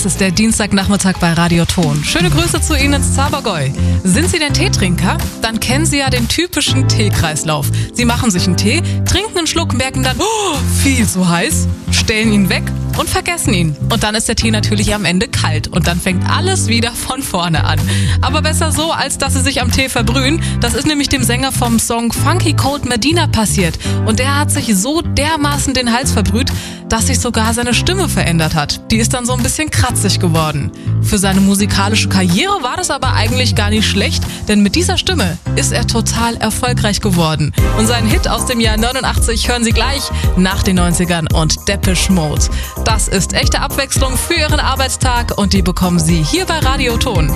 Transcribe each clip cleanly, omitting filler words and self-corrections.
Das ist der Dienstagnachmittag bei Radio Ton. Schöne Grüße zu Ihnen ins Zabergäu. Sind Sie denn Teetrinker? Dann kennen Sie ja den typischen Teekreislauf. Sie machen sich einen Tee, trinken einen Schluck, merken dann, oh, viel zu heiß, stellen ihn weg und vergessen ihn. Und dann ist der Tee natürlich am Ende kalt und dann fängt alles wieder von vorne an. Aber besser so, als dass Sie sich am Tee verbrühen. Das ist nämlich dem Sänger vom Song Funky Cold Medina passiert. Und der hat sich so dermaßen den Hals verbrüht, dass sich sogar seine Stimme verändert hat. Die ist dann so ein bisschen kratzig geworden. Für seine musikalische Karriere war das aber eigentlich gar nicht schlecht, denn mit dieser Stimme ist er total erfolgreich geworden. Und seinen Hit aus dem Jahr 89 hören Sie gleich nach den 90ern und Depeche Mode. Das ist echte Abwechslung für Ihren Arbeitstag und die bekommen Sie hier bei Radio Ton.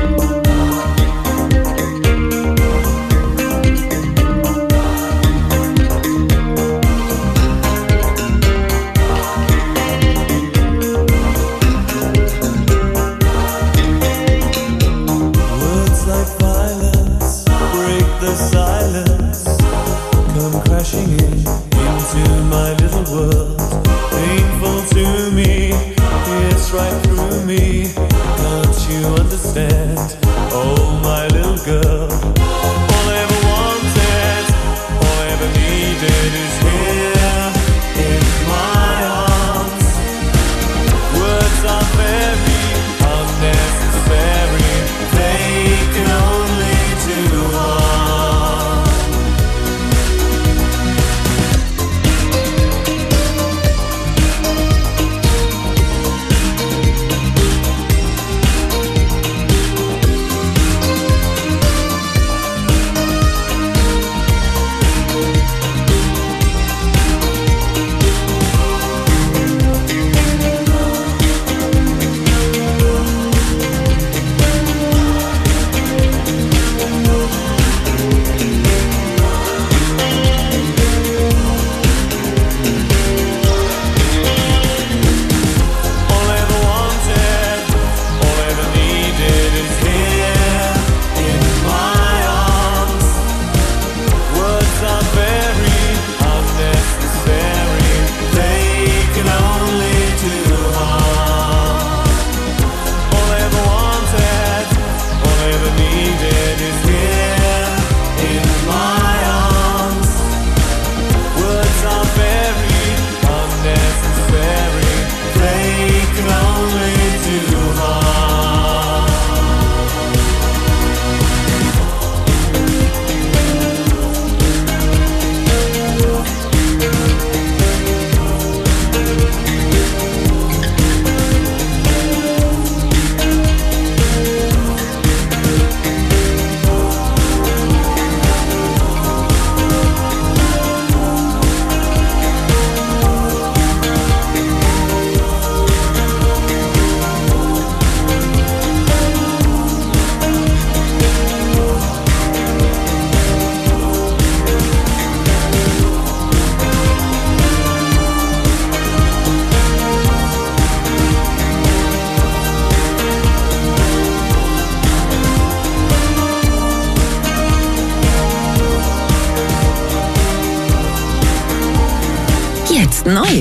Neu.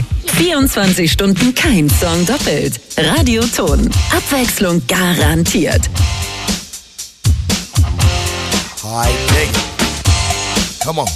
24 Stunden kein Song doppelt. Radio Ton. Abwechslung garantiert. I dig it. Come on.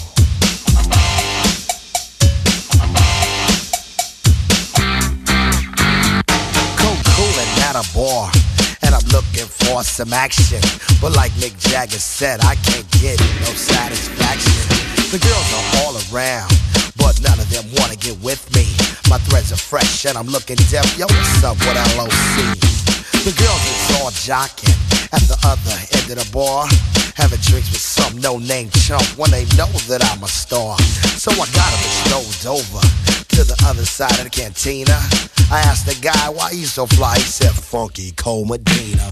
Cool and at a bar. And I'm looking for some action. But like Mick Jagger said, I can't get no satisfaction. The girls are all around, but none of them wanna get with me. My threads are fresh and I'm looking deaf. Yo, what's up with LOC? The girls is all jocking at the other end of the bar, having drinks with some no-name chump when they know that I'm a star. So I got them strolled over to the other side of the cantina. I asked the guy why he's so fly. He said Funky Cold Medina.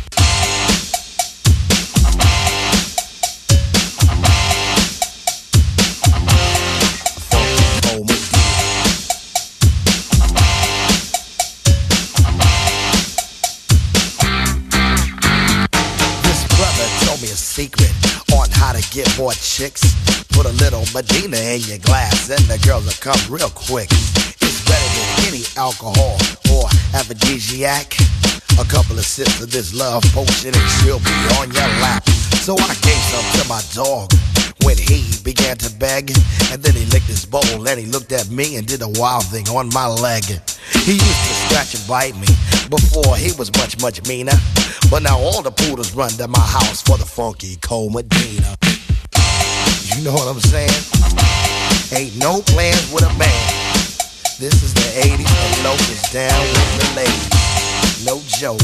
Secret on how to get more chicks. Put a little Medina in your glass and the girls will come real quick. It's better than any alcohol or aphrodisiac. A couple of sips of this love potion and she'll be on your lap. So I gave some to my dog when he began to beg. And then he licked his bowl and he looked at me and did a wild thing on my leg. He used to scratch and bite me before he was much, much meaner. But now all the poodles run to my house for the funky Cold Medina. You know what I'm saying? Ain't no plans with a man. This is the 80s and Loc is down with the ladies. No joke.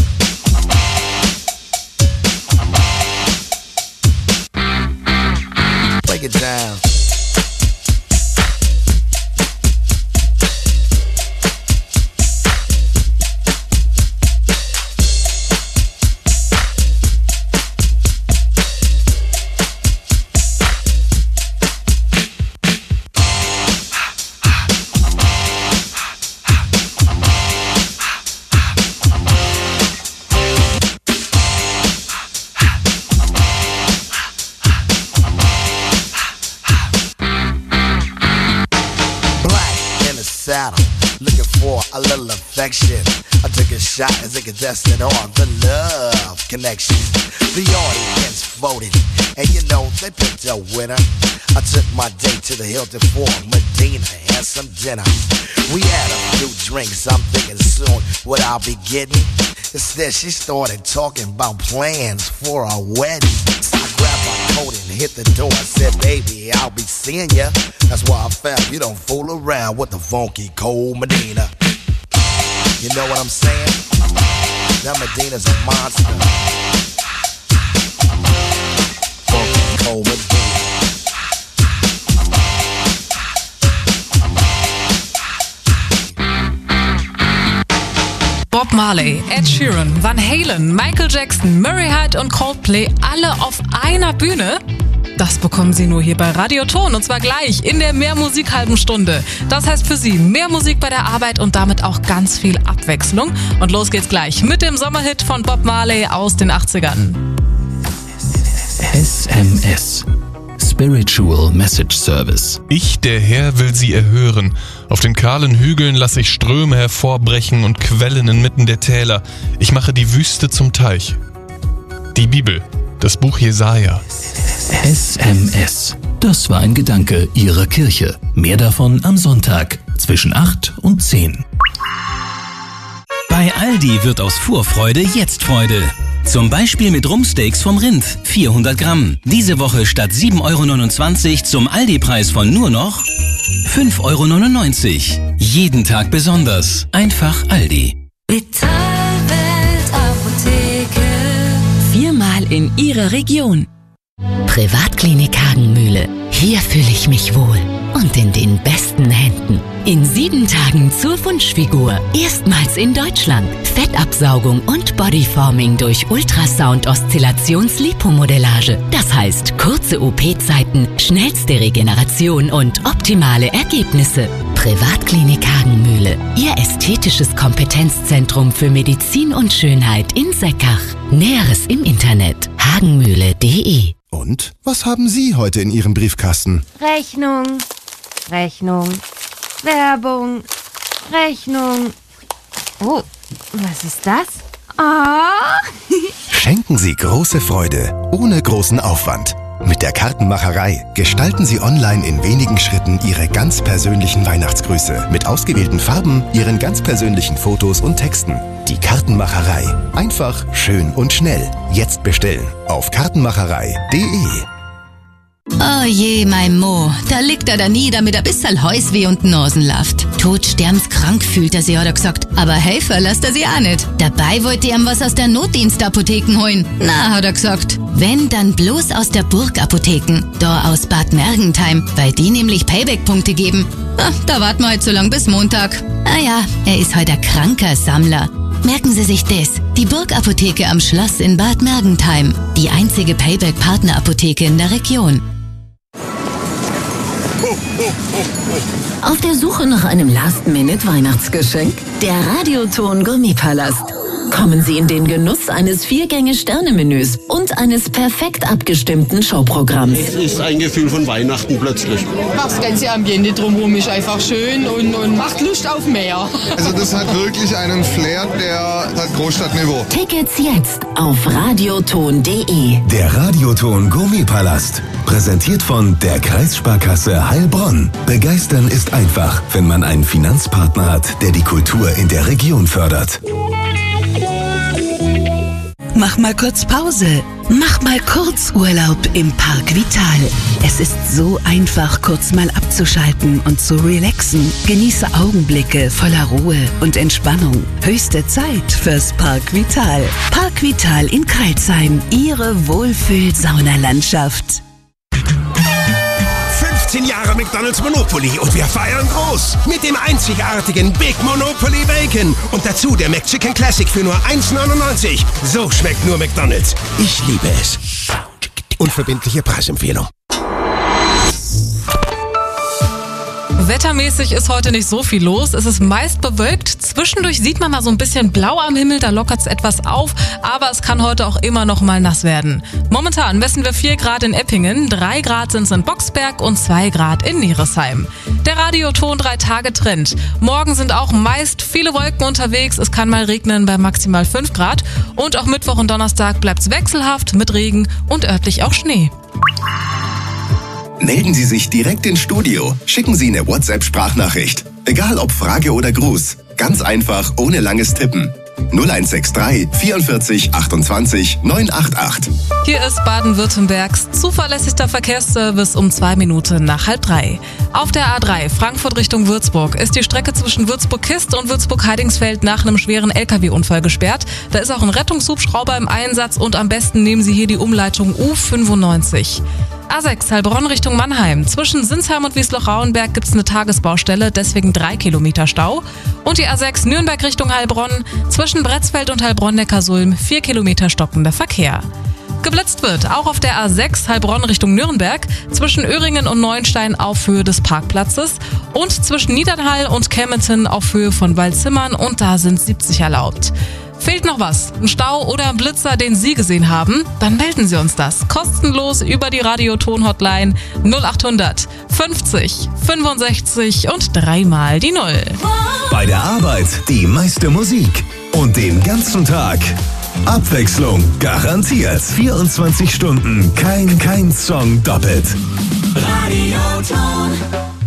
Break it down. Saddle, looking for a little affection. I took a shot as a contestant on the Love Connection. The audience voted, and you know they picked a winner. I took my date to the Hilton for Medina and some dinner. We had a few drinks, I'm thinking soon what I'll be getting. Instead, she started talking about plans for a wedding. So I grabbed my coat and hit the door. I said, baby, I'll be seeing ya. That's why I found you don't fool around with the funky Cold Medina. You know what I'm saying? That Medina's a monster. Funky Cold Medina. Bob Marley, Ed Sheeran, Van Halen, Michael Jackson, Murray Hyde und Coldplay alle auf einer Bühne? Das bekommen Sie nur hier bei Radio Ton und zwar gleich in der Mehr-Musik-halben Stunde. Das heißt für Sie mehr Musik bei der Arbeit und damit auch ganz viel Abwechslung. Und los geht's gleich mit dem Sommerhit von Bob Marley aus den 80ern. SMS. Spiritual Message Service. Ich, der Herr, will sie erhören. Auf den kahlen Hügeln lasse ich Ströme hervorbrechen und Quellen inmitten der Täler. Ich mache die Wüste zum Teich. Die Bibel, das Buch Jesaja. SMS. Das war ein Gedanke Ihrer Kirche. Mehr davon am Sonntag zwischen 8 und 10. Bei Aldi wird aus Vorfreude jetzt Freude. Zum Beispiel mit Rumpsteaks vom Rind, 400 Gramm. Diese Woche statt 7,29 € zum Aldi-Preis von nur noch 5,99 €. Jeden Tag besonders. Einfach Aldi. Vitalwelt Apotheke. 4-mal in Ihrer Region. Privatklinik Hagenmühle. Hier fühle ich mich wohl. Und in den besten Händen. In 7 Tagen zur Wunschfigur. Erstmals in Deutschland. Fettabsaugung und Bodyforming durch Ultrasound-Oszillations-Lipomodellage. Das heißt, kurze OP-Zeiten, schnellste Regeneration und optimale Ergebnisse. Privatklinik Hagenmühle. Ihr ästhetisches Kompetenzzentrum für Medizin und Schönheit in Seckach. Näheres im Internet. hagenmühle.de. Und was haben Sie heute in Ihrem Briefkasten? Rechnung, Werbung, Rechnung. Oh, was ist das? Schenken Sie große Freude, ohne großen Aufwand. Mit der Kartenmacherei gestalten Sie online in wenigen Schritten Ihre ganz persönlichen Weihnachtsgrüße. Mit ausgewählten Farben, Ihren ganz persönlichen Fotos und Texten. Die Kartenmacherei. Einfach, schön und schnell. Jetzt bestellen auf kartenmacherei.de. Oh je, mein Mo, da liegt er da nieder mit ein bisschen Häusweh und Nasenlaft. Todsterbenskrank fühlt er sich, hat er gesagt. Aber helfen lässt er sich auch nicht. Dabei wollte er ihm was aus der Notdienstapotheken holen. Na, hat er gesagt. Wenn, dann bloß aus der Burgapotheken. Da aus Bad Mergentheim, weil die nämlich Payback-Punkte geben. Da warten wir halt so lang bis Montag. Ja, er ist heute ein kranker Sammler. Merken Sie sich das. Die Burgapotheke am Schloss in Bad Mergentheim. Die einzige Payback-Partnerapotheke in der Region. Auf der Suche nach einem Last-Minute-Weihnachtsgeschenk? Der Radioton Gourmetpalast. Kommen Sie in den Genuss eines 4-Gänge-Sterne-Menüs und eines perfekt abgestimmten Showprogramms. Es ist ein Gefühl von Weihnachten plötzlich. Das ganze Ambiente drumherum ist einfach schön und macht Lust auf mehr. Also das hat wirklich einen Flair, der hat Großstadtniveau. Tickets jetzt auf radioton.de. Der Radioton Gourmetpalast. Präsentiert von der Kreissparkasse Heilbronn. Begeistern ist einfach, wenn man einen Finanzpartner hat, der die Kultur in der Region fördert. Mach mal kurz Pause. Mach mal kurz Urlaub im Park Vital. Es ist so einfach, kurz mal abzuschalten und zu relaxen. Genieße Augenblicke voller Ruhe und Entspannung. Höchste Zeit fürs Park Vital. Park Vital in Crailsheim. Ihre Wohlfühl-Saunalandschaft. 15 Jahre McDonald's Monopoly und wir feiern groß. Mit dem einzigartigen Big Monopoly Bacon. Und dazu der McChicken Classic für nur 1,99. So schmeckt nur McDonald's. Ich liebe es. Unverbindliche Preisempfehlung. Wettermäßig ist heute nicht so viel los. Es ist meist bewölkt. Zwischendurch sieht man mal so ein bisschen blau am Himmel, da lockert es etwas auf. Aber es kann heute auch immer noch mal nass werden. Momentan messen wir 4 Grad in Eppingen, 3 Grad sind es in Boxberg und 2 Grad in Neresheim. Der Radioton 3-Tage-Trend. Morgen sind auch meist viele Wolken unterwegs. Es kann mal regnen bei maximal 5 Grad. Und auch Mittwoch und Donnerstag bleibt es wechselhaft mit Regen und örtlich auch Schnee. Melden Sie sich direkt ins Studio. Schicken Sie eine WhatsApp-Sprachnachricht. Egal ob Frage oder Gruß. Ganz einfach, ohne langes Tippen. 0163 44 28 988. Hier ist Baden-Württembergs zuverlässigster Verkehrsservice um 2 Minuten nach 2:30. Auf der A3 Frankfurt Richtung Würzburg ist die Strecke zwischen Würzburg-Kist und Würzburg-Heidingsfeld nach einem schweren LKW-Unfall gesperrt. Da ist auch ein Rettungshubschrauber im Einsatz und am besten nehmen Sie hier die Umleitung U95. A6 Heilbronn Richtung Mannheim. Zwischen Sinsheim und Wiesloch-Rauenberg gibt es eine Tagesbaustelle, deswegen 3 Kilometer Stau. Und die A6 Nürnberg Richtung Heilbronn. Zwischen Bretzfeld und Heilbronn-Neckarsulm 4 Kilometer stockender Verkehr. Geblitzt wird auch auf der A6 Heilbronn Richtung Nürnberg, zwischen Öhringen und Neuenstein auf Höhe des Parkplatzes und zwischen Niedernhall und Kempten auf Höhe von Waldzimmern und da sind 70 erlaubt. Fehlt noch was? Ein Stau oder ein Blitzer, den Sie gesehen haben? Dann melden Sie uns das kostenlos über die Radioton-Hotline 0800 50 65 und 3 mal die 0. Bei der Arbeit die meiste Musik und den ganzen Tag Abwechslung garantiert. 24 Stunden, kein Song doppelt. Radioton.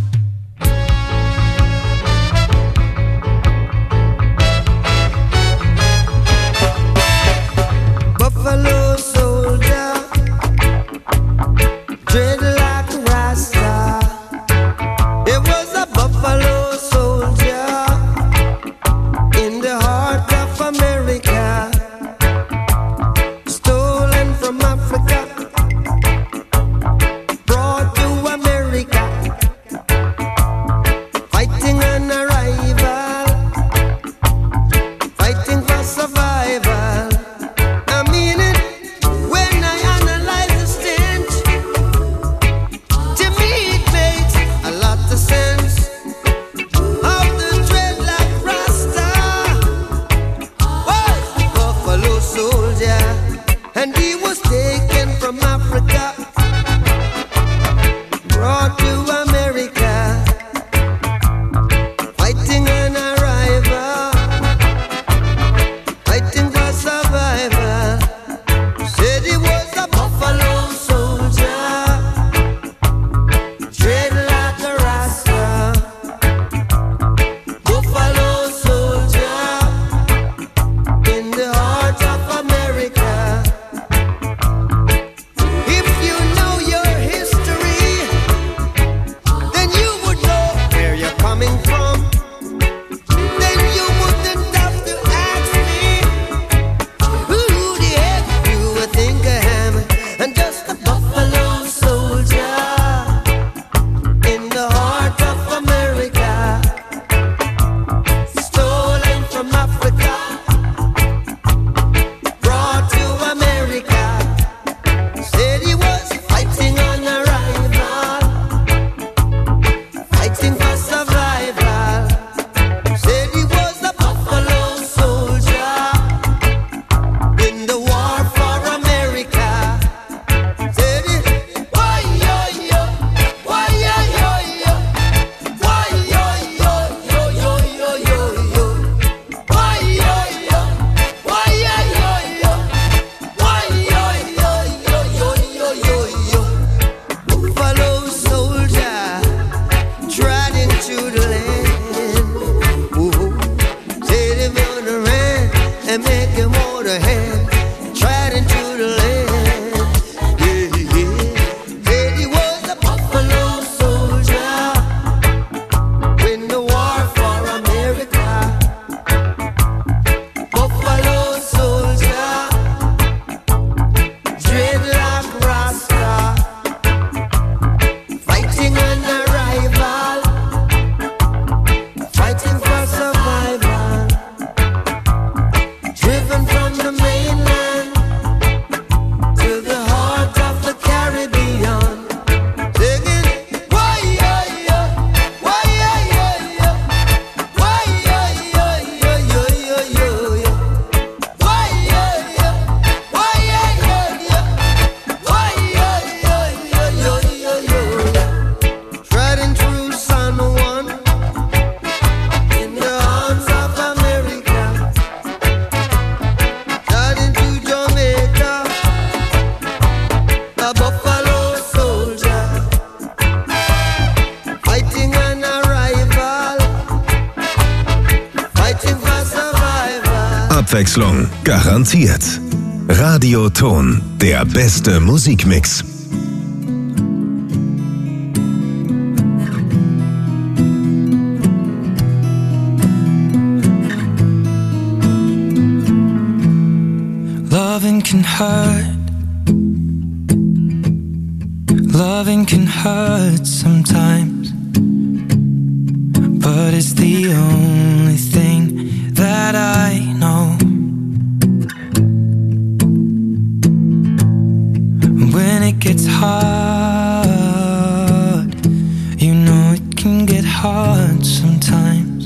Buffalo soldier, dreaded like a Rasta. It was a buffalo soldier in the heart of America, stolen from Africa, brought to America. Abwechslung garantiert. Radioton, der beste Musikmix. Loving can hurt. Loving can hurt sometimes, but it's the only thing that I know. When it gets hard, you know it can get hard sometimes.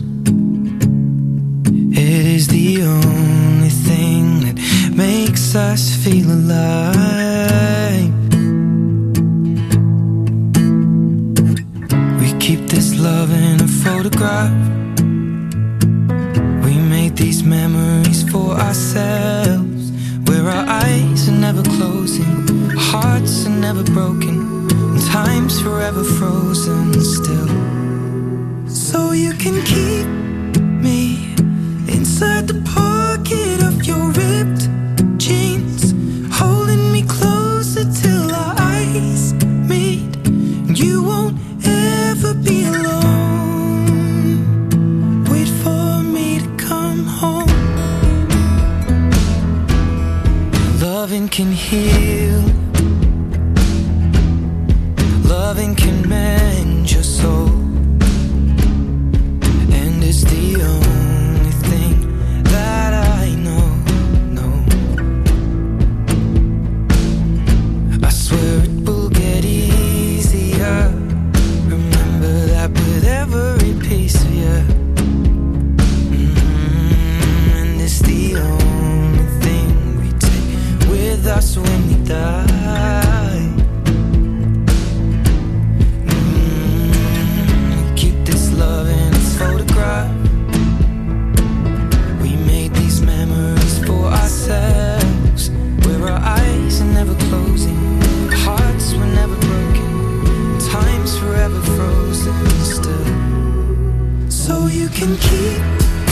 It is the only thing that makes us feel alive. We keep this love in a photograph. We made these memories for ourselves, where our eyes are never closing, hearts are never broken, and time's forever frozen still. So you can keep me inside the pocket of your ripped jeans, holding me closer till our eyes meet. You won't ever be alone. Wait for me to come home. Loving can heal. Loving can mend your soul. And it's the only thing that I know. I swear it will get easier. Remember that with every piece of you. And it's the only thing we take with us when we die. We keep this love in its photograph. We made these memories for ourselves, where our eyes are never closing, hearts were never broken, time's forever frozen still. So you can keep